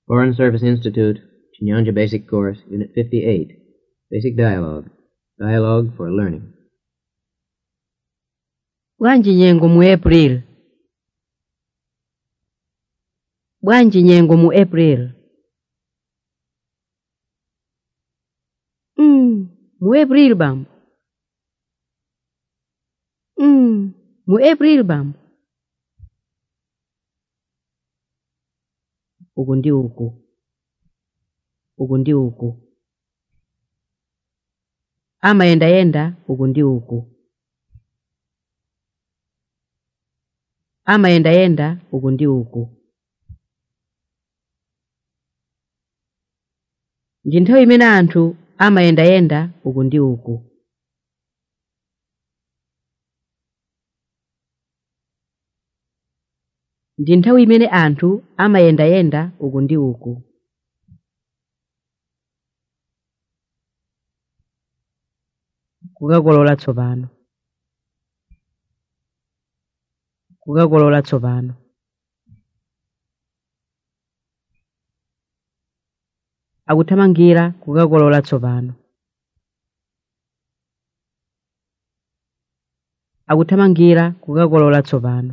Foreign Service Institute, Chinyanja Basic Course, Unit 58, Basic Dialogue. Dialogue for Learning. Bwanji nyengo mu April. Bwanji nyengo mu April. Mu April bambo. Mu April bambo. Uku ndi uku. Uku ndi uku. Amayenda uku ndi uku. Amayenda uku ndi uku. Ndi nthawi imene anthu amayenda uku ndi uku. Ndi nthawi imene anthu amayenda uku ndi uku. Kukakolola tsopano. Kukakolola tsopano. Akuthamangira kukakolola tsopano. Akuthamangira kukakolola tsopano.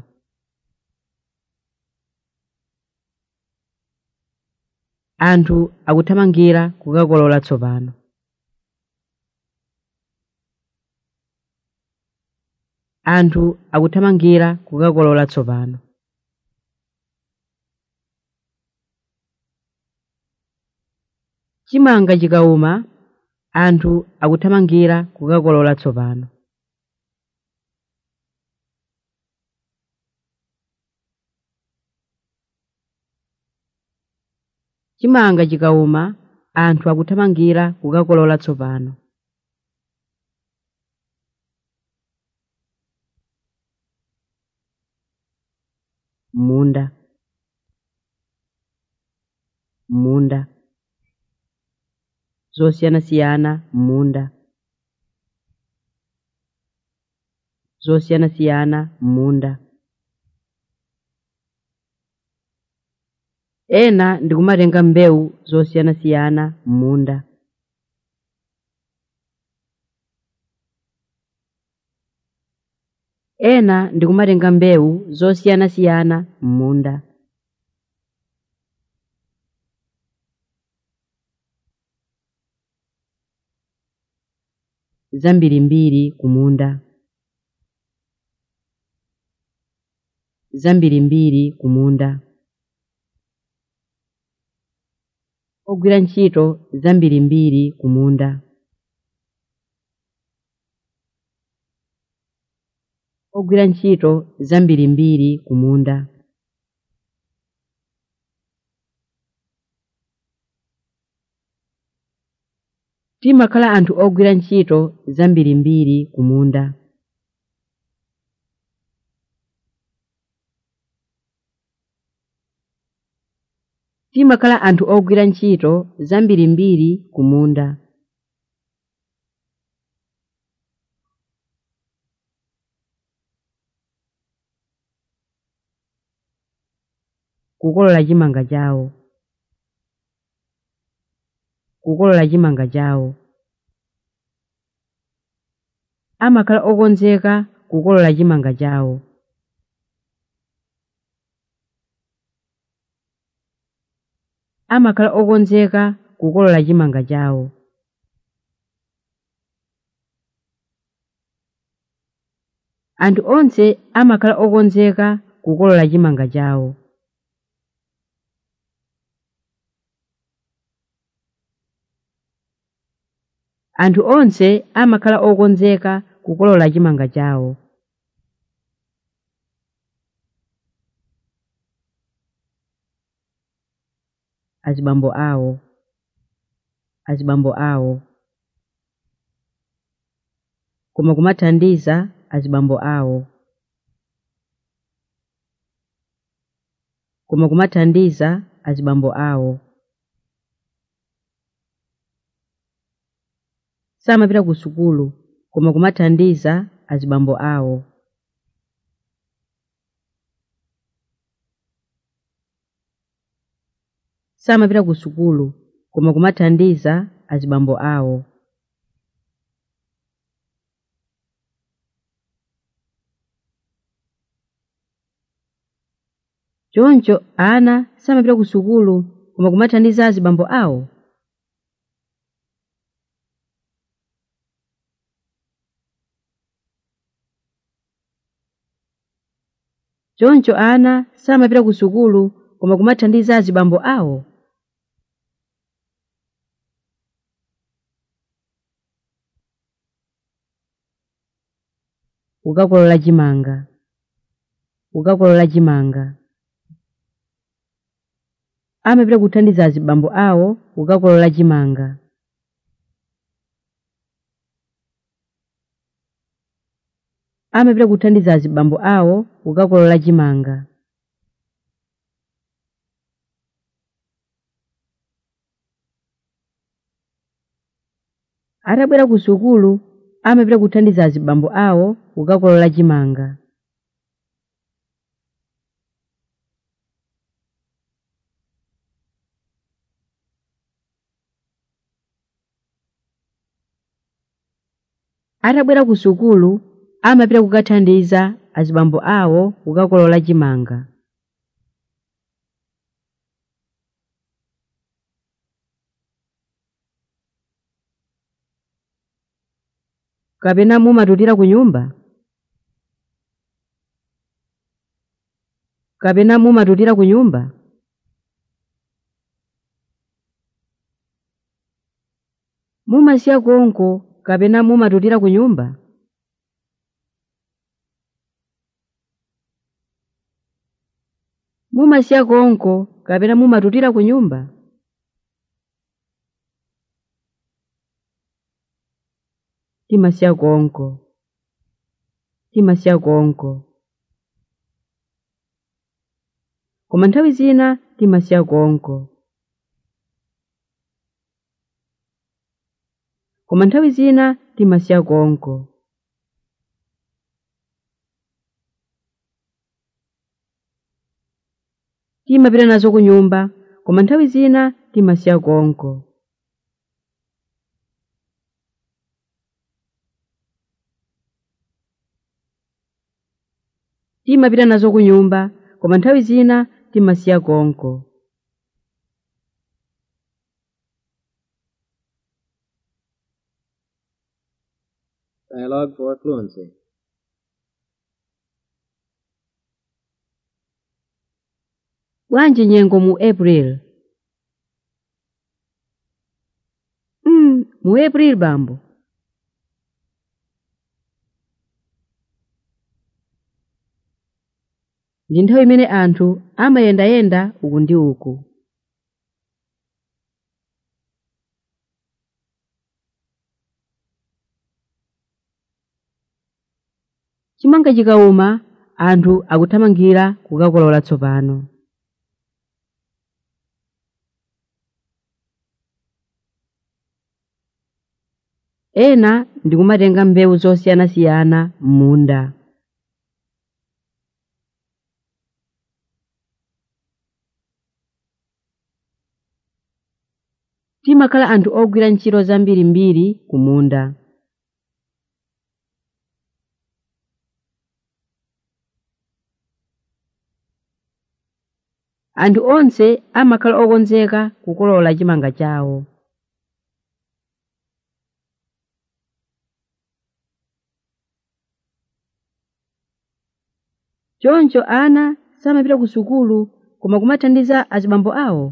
Anthu akuthamangira kukakolola tsopano. Anthu akuthamangira kukakolola tsopano. Chimanga chikawuma, anthu akuthamangira kukakolola tsopano. Chimanga chikawuma, anthu akuthamangira kukakolola tsopano. Munda. Munda. Zosiyana-siyana munda. Zosiyana-siyana munda. Ena ndikumatenga mbewu zosiyana-siyana munda. Ena ndikumatenga mbewu zosiyana-siyana munda. Zambirimbiri kumunda. Zambirimbiri kumunda. Ogwira ntchito zambirimbiri kumunda. Ogwira ntchito zambirimbiri kumunda. Timakhala anthu ogwira ntchito zambirimbiri kumunda. Timakhala anthu ogwira ntchito zambirimbiri kumunda. Kukolola chimanga chawo. Kukolola chimanga chawo. Amakhala okonzeka kukolola chimanga chawo. Amakhala okonzeka kukolola chimanga chawo. Anthu onse amakhala okonzeka kukolola chimanga chawo. Anthu onse amakhala okonzeka kukolola chimanga chawo. Azibambo awo. Azibambo awo. Koma kumathandiza azibambo awo. Koma kumathandiza azibambo awo. Samapita ku sukulu koma kumathandiza azibambo awo. samapita ku sukulu koma kumathandiza azibambo awo. Choncho ana samapita ku sukulu koma kumathandiza azibambo awo. Choncho ana samapita ku sukulu koma kumathandiza azibambo awo. Ukakolola chimanga. Ukakolola chimanga. Amapita kuthandiza azibambo awo ukakolola chimanga. Amapita kuthandiza azibambo awo ukakolola chimanga. Atabwera ku sukulu amapita kuthandiza azibambo awo ukakolola chimanga. Atabwera ku sukulu amapita kukathandiza azibambo awo ukakolola chimanga. Kapena mumatutira ku nyumba? Kapena mumatutira ku nyumba? Mumasiya konko kapena mumatutira ku nyumba? Mumasiya konko kapena mumatutira ku nyumba? Timasiya konko. Timasiya konko. Koma nthawi zina timasiya konko. Koma nthawi zina timasiya konko. Timapita nazo ku nyumba koma nthawi zina timasiya konko. Timapita nazo ku nyumba koma nthawi zina timasiya konko. Dialogue for fluency. Bwanji nyengo mu April? Mu April bambo. Ndi nthawi imene anthu amayendayenda uku ndi uku. Chimanga chikawuma anthu akuthamangira kukakolola tsopano. Ena ndikumatenga mbewu zosiyanasiyana m'munda. Timakhala anthu ogwira ntchito zambirimbiri ku munda. Anthu onse amakhala okonzeka kukolola chimanga chawo. Choncho ana samapita ku sukulu koma kumathandiza azibambo awo.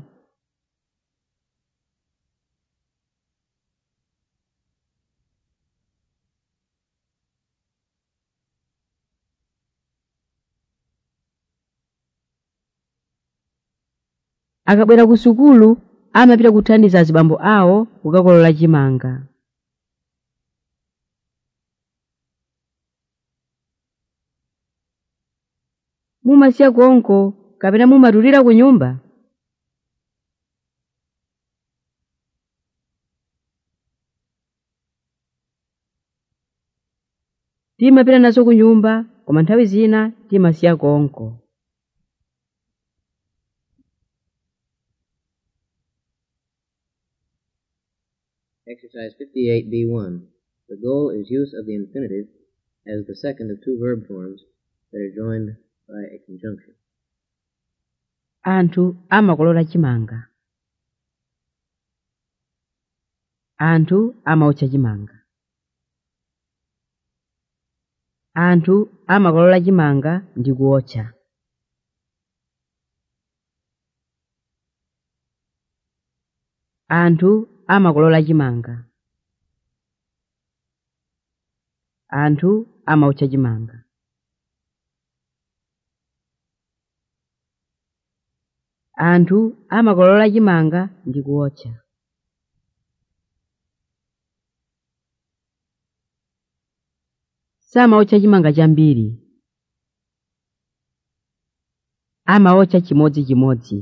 Akabwera ku sukulu amapita kuthandiza azibambo awo kukakolola chimanga. Mumasiya konko kapena mumatutira ku nyumba? Timapita nazo ku nyumba koma nthawi zina timasiya konko. Exercise 58B1. The goal is use of the infinitive as the second of two verb forms that are joined by a conjunction. Anthu amakolola chimanga. Anthu amaotcha chimanga. Anthu amakolola chimanga ndi kuotcha. Anthu amakolola chimanga. Anthu amaotcha chimanga. Anthu amakolola chimanga ndi kuotcha. Samaotcha chimanga chambiri. Amaotcha chimodzimodzi.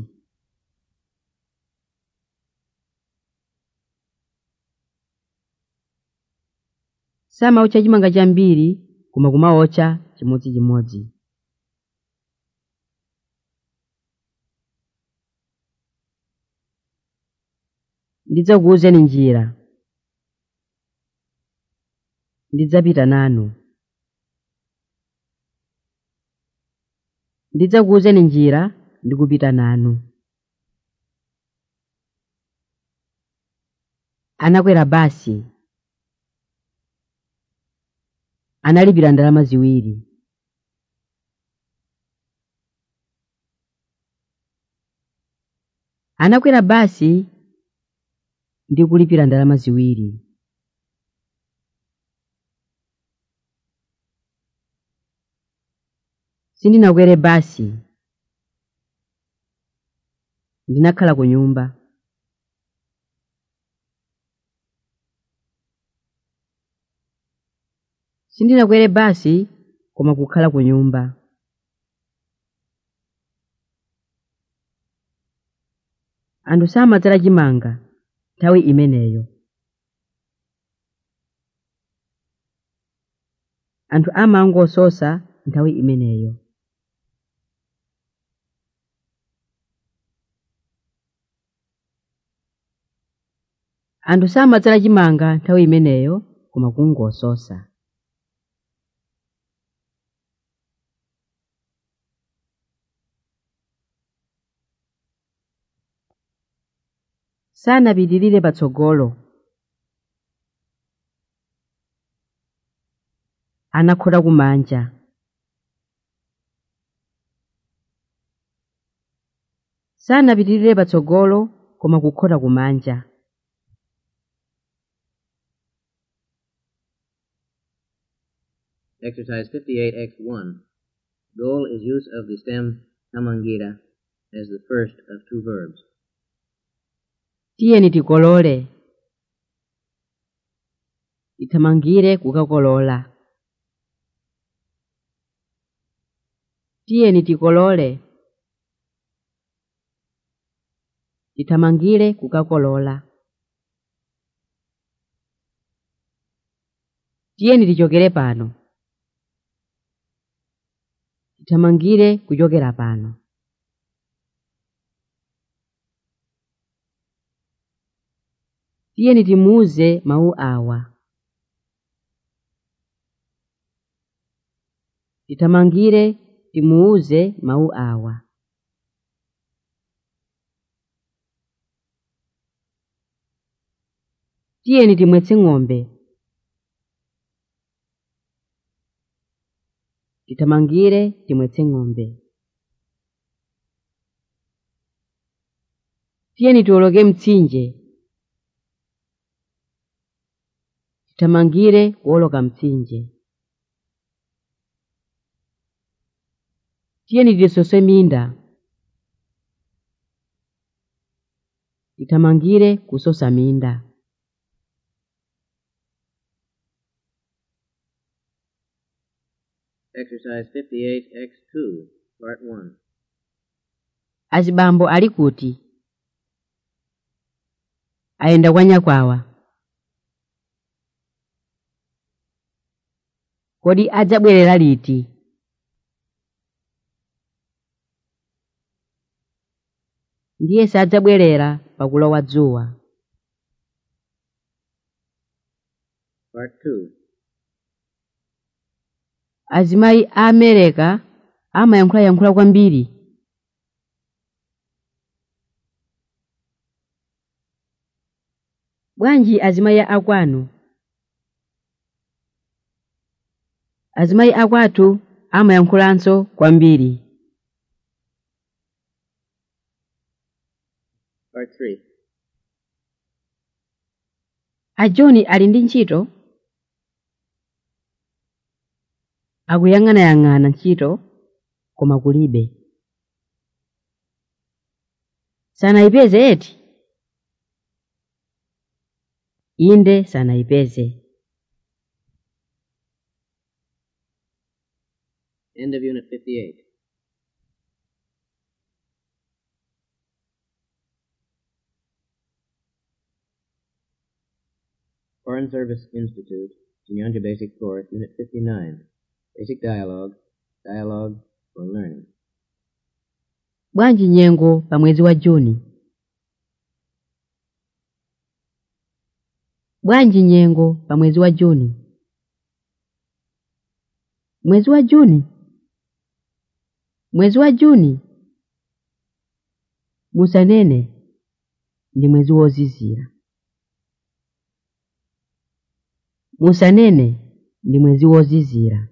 Samaotcha chimanga chambiri koma kumaotcha chimodzimodzi. Ndidzakuwuzeni njira. Ndidzapita nanu. Ndidzakuwuzeni njira ndikupita nanu. Anakwera basi. Analipira ndalama ziwiri. Anakwera basi ndi kulipira ndalama ziwiri. Sindinakwere basi. Ndinakhala ku nyumba. Sindinakwere basi koma kukhala ku nyumba. Anthu samadzala chimanga nthawi imeneyo. Anthu amangososa nthawi imeneyo. Anthu samadzala chimanga nthawi imeneyo koma kungososa. Sanapitirire patsogolo. Anakhota kumanja. Sanapitirire patsogolo koma kukhota kumanja. Exercise 58X1. Goal is use of the stem tamangira as the first of two verbs. Tiyeni tikolole. Titamangire kukakolola. Tiyeni tikolole. Titamangire kukakolola. Tiyeni tichokere pano. Titamangire kuchokera pano. Tiyeni timuuze mawu awa. Titamangire timuuze mawu awa. Tiyeni timwetse ng'ombe. Titamangire timwetse ng'ombe. Tiyeni tiwoloke mtsinje. Titamangire kuwoloka mtsinje. Tiyeni tisose minda. Titamangire kusosa minda. Exercise 58X2, Part 1. Azibambo ali kuti? Ayenda kwa nyakwawa. Kodi adzabwerera liti? Ndiye sadzabwerera pakulowa dzuwa. Part 2. Azimayi a America amayankhula kwambiri. Bwanji azimayi akwanu. Azimayi akwathu amayankhulanso kwambiri. Part 3. A John ali ndi ntchito. Akuyang'anayang'ana ntchito koma kulibe. Sanayipeze eti? Inde sanayipeze. End of Unit 58. Foreign Service Institute, Chinyanja Basic Course, Unit 59. Basic Dialogue, Dialogue for Learning. Bwanji nyengo pa mwezi wa Juni. Bwanji nyengo pa mwezi wa Juni. Mwezi wa Juni. Mwezi wa Juni. Musanene ndi mwezi wozizira. Musanene ndi mwezi wozizira.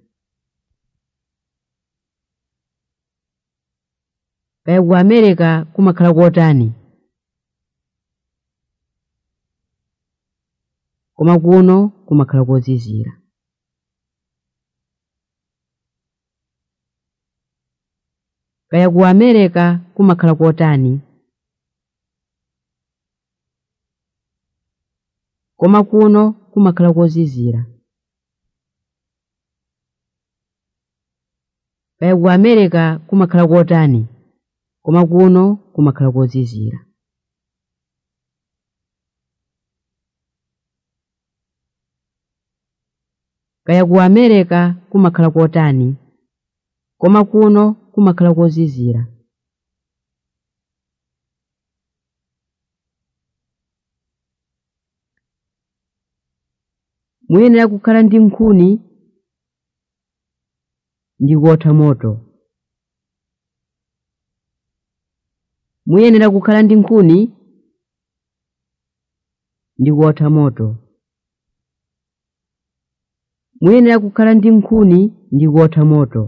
Kaya ku America kumakhala kotani. Koma kuno kumakhala kozizira. Kaya ku America kumakhala kotani. Koma kuno kumakhala kozizira. Kaya ku America kumakhala kotani. Koma kuno kumakhala kozizira. Kaya ku America kumakhala kotani. Koma kuno kumakhala kozizira. Muyenera kukhala ndi nkhuni ndi kuotha moto. Muyenera kukhala ndi nkhuni ndi kuotha moto. Muyenera kukhala ndi nkhuni ndi kuotha moto.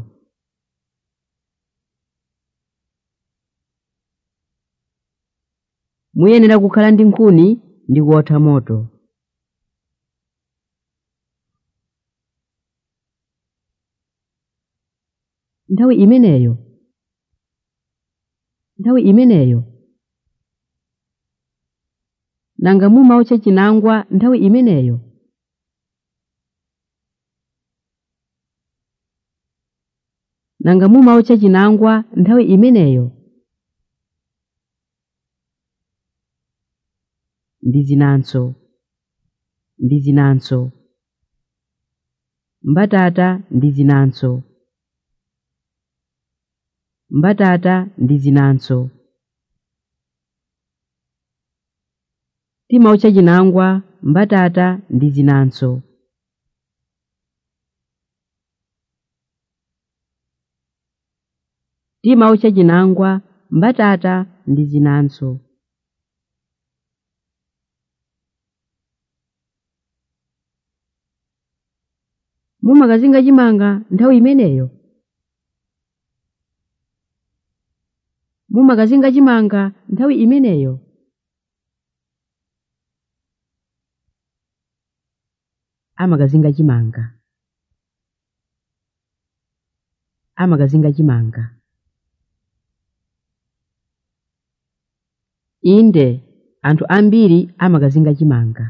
Muyenera kukhala ndi nkhuni ndi kuotha moto. Nthawi imeneyo. Nthawi imeneyo. Nanga mumaotcha chinangwa nthawi imeneyo. Nanga mumaotcha chinangwa nthawi imeneyo. Ndizinanso. Ndizinanso. Mbatata ndizinanso. Mbatata ndizinanso. Timaotcha chinangwa mbatata ndizinanso. Timaotcha chinangwa mbatata ndizinanso. Mumakazinga chimanga nthawi imeneyo. Mumakazinga chimanga nthawi imeneyo. Amakazinga chimanga. Amakazinga chimanga. Inde anthu ambiri amakazinga chimanga.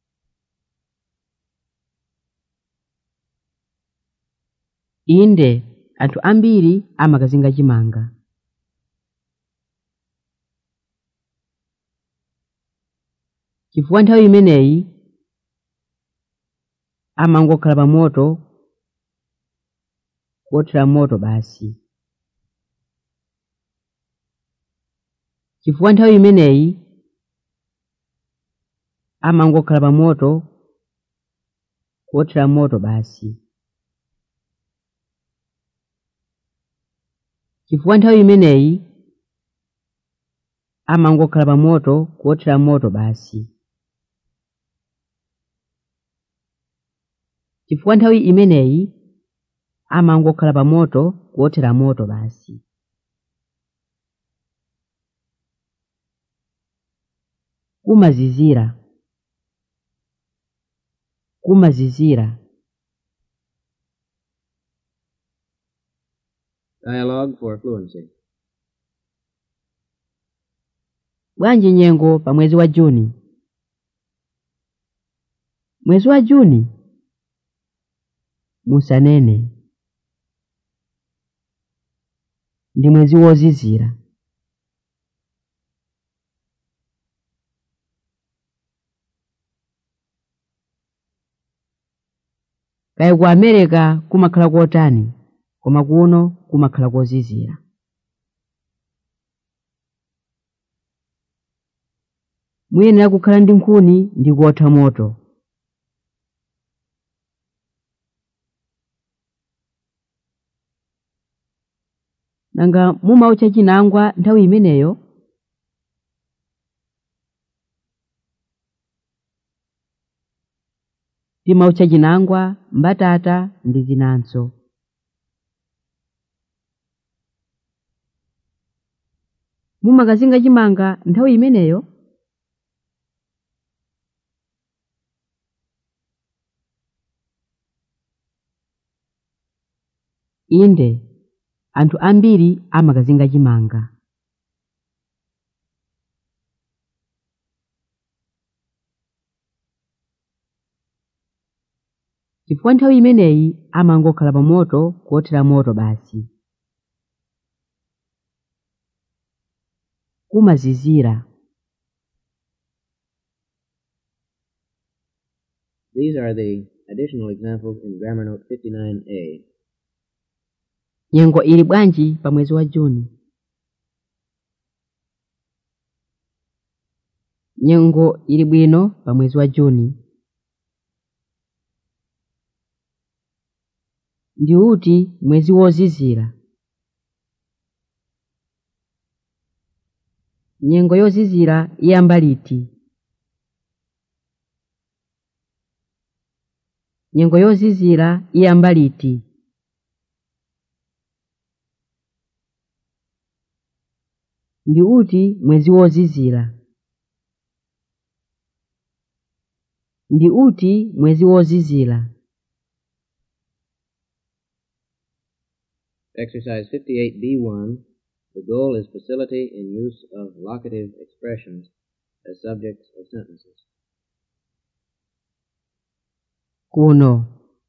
Inde anthu ambiri amakazinga chimanga. Chifukwa nthawi imeneyi amangokhala pa moto kuothera moto basi. Chifukwa nthawi imeneyi amangokhala pa moto kuothera moto basi. Chifukwa nthawi imeneyi amangokhala pa moto kuothera moto basi. Chifukwa nthawi imeneyi amangokhala pa moto kuothera moto basi. Kumazizira. Kumazizira. Dialogue for fluency. Bwanji nyengo pa mwezi wa Juni. Mwezi wa Juni musanene. Ndi mwezi wozizira. Kaya ku America kumakhala kotani, koma kuno kumakhala kozizira. Muyenera kukhala ndi nkhuni ndi kuotha moto. Nanga mumaucha chinangwa nthawi imeneyo? Timaucha chinangwa, mbatata ndi zinanso. Mumakazinga chimanga nthawi imeneyo? Inde, anthu ambiri amakazinga chimanga. Chifukwa nthawi imeneyi amangokhala pa moto kuothera moto basi. Kumazizira. These are the additional examples in Grammar Note 59A. Nyengo ili bwanji pa mwezi wa Juni. Nyengo ili bwino pa mwezi wa Juni. Ndi uti mwezi wozizira. Nyengo yozizira iyamba liti. Nyengo yozizira iyamba liti. Ndi uti mwezi wozizira. Ndi uti mwezi wozizira. Exercise 58B1. The goal is facility in use of locative expressions as subjects of sentences. Kuno.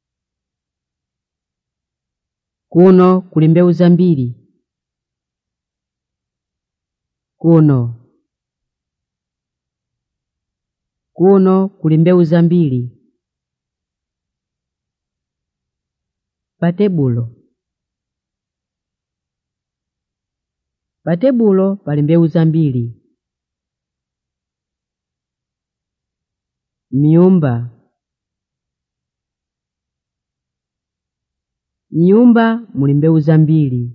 Kuno kuli mbewu zambiri. Kuno. Kuno kuli mbewu zambiri. Pa tebulo. Pa tebulo pali mbewu zambiri. Nyumba. Nyumba muli mbewu zambiri.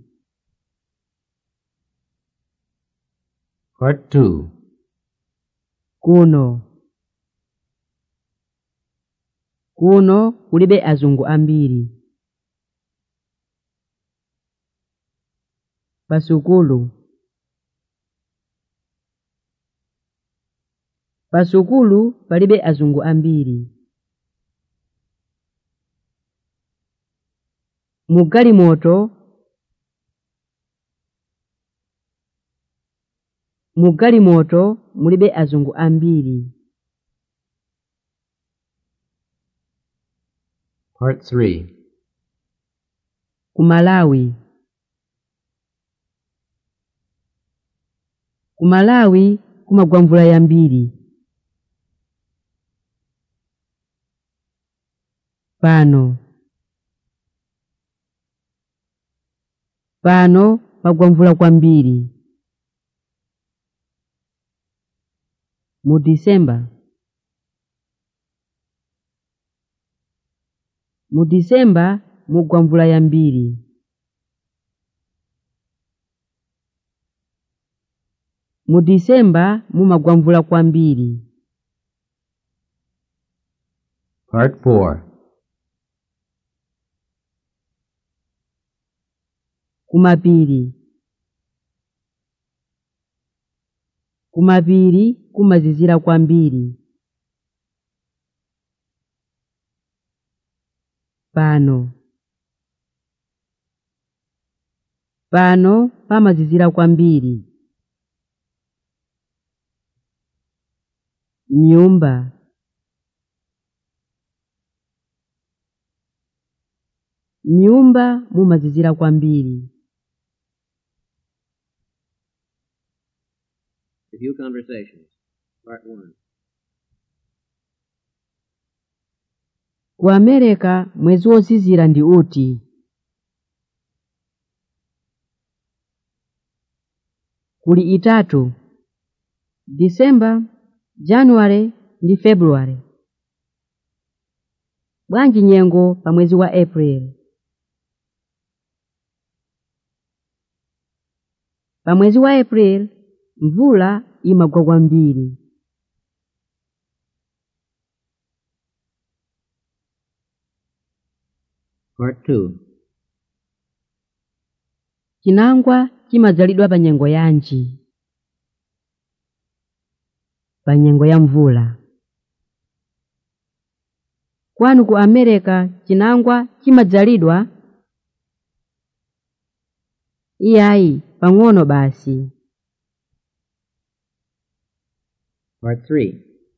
Part 2. Kuno. Kuno kulibe azungu ambiri. Pasukulu. Pasukulu palibe azungu ambiri. Mugalimoto. Mugalimoto mulibe azungu ambiri. Part 3. Kumalawi. Kumalawi kumagwa mvula yambiri. Pano. Pano pagwa mvula kwambiri. Mu December. mu Disemba mugwa mvula yambiri. Mu Disemba mumagwa mvula kwambiri. Part 4. Kumapiri. Kumapiri kumazizira kwambiri. Pano. Pano pamazizira kwambiri. Nyumba. Nyumba mumazizira kwambiri. Review conversations. Part 1. Ku Amerika mwezi wozizira ndi uti? Kuli itatu: Disemba, January ndi February. Bwanji nyengo pa mwezi wa April? Pa mwezi wa April mvula imagwa kwambiri. Part 2. Chinangwa chimadzalidwa pa nyengo yanji? Pa nyengo ya mvula. Kwanu ku Amerika chinangwa chimadzalidwa? Iyayi, pang'ono basi. Part 3.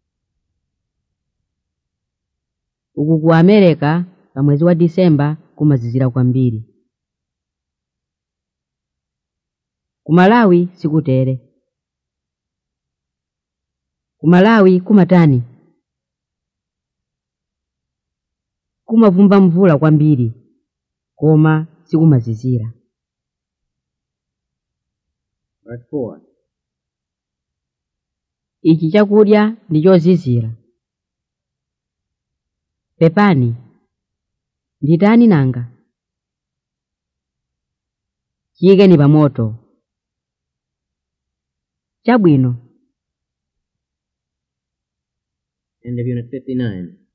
Uku ku Amerika pa mwezi wa Disemba kumazizira kwambiri. Ku Malawi sikutere. Ku Malawi kumatani? Kumavumba mvula kwambiri, koma sikumazizira. Part 4. Ichi chakudya ndi chozizira. Pepani. Nditani nanga? Chiyikeni pa moto. Chabwino. End of Unit 59.